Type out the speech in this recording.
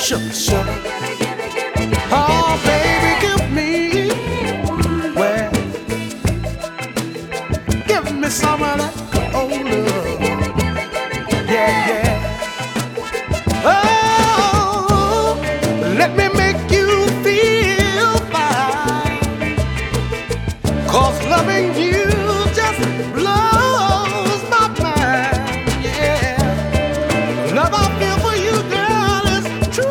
sugar, sugar. Oh, baby, give me, well, give me some of that old love. Yeah, yeah.